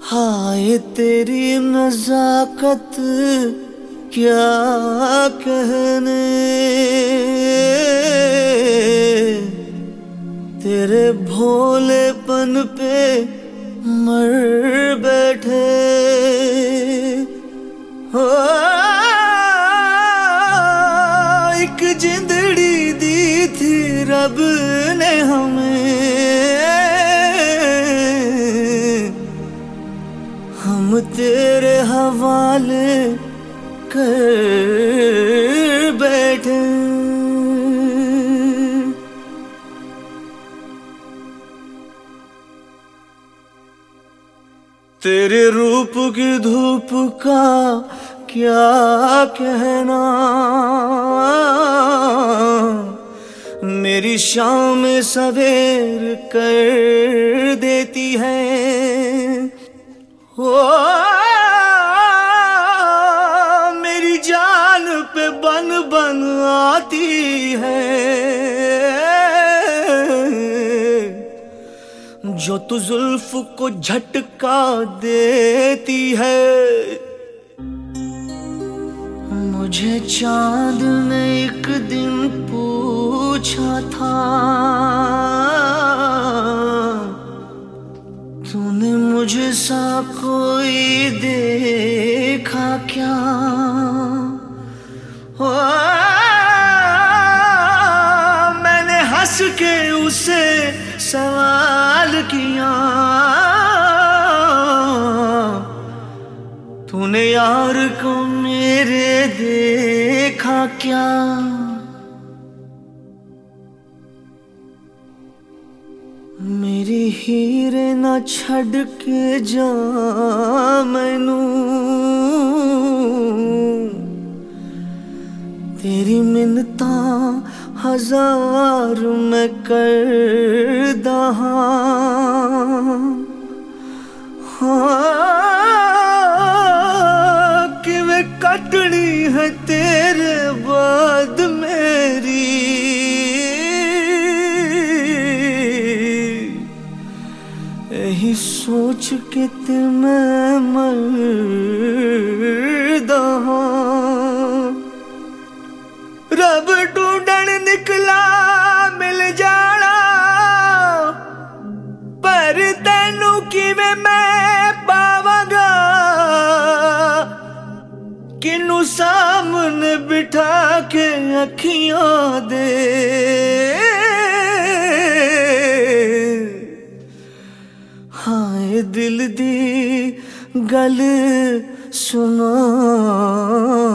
हाय तेरी नजाकत क्या कहने, तेरे भोलेपन पे मर बैठे हो। एक जिंदड़ी दी थी रब ने हमें, हम तेरे हवाले कर बैठे। तेरे रूप की धूप का क्या कहना, मेरी शाम सवेर कर देती है हो। मेरी जान पे बन बन आती है, जो तू जुल्फ को झटका देती है। मुझे चांद ने एक दिन पूछा था, तूने मुझे सा कोई देखा क्या हो। मैंने हंस के उसे सवाल किया, तूने यार को मेरे देखा क्या। मेरी हीरे ना छड़ के जा मैनू, तेरी मिन्नता हजार मैं कर दहा। कि वे कटनी है तेरे बाद मेरी, यही सोच के ते मैं मरदा। रब ढूंढन निकला मिल जाना, पर तेनू किवें मैं पावांगा। किनू सामने बिठा के अखियां दे, हाय दिल दी गल सुना।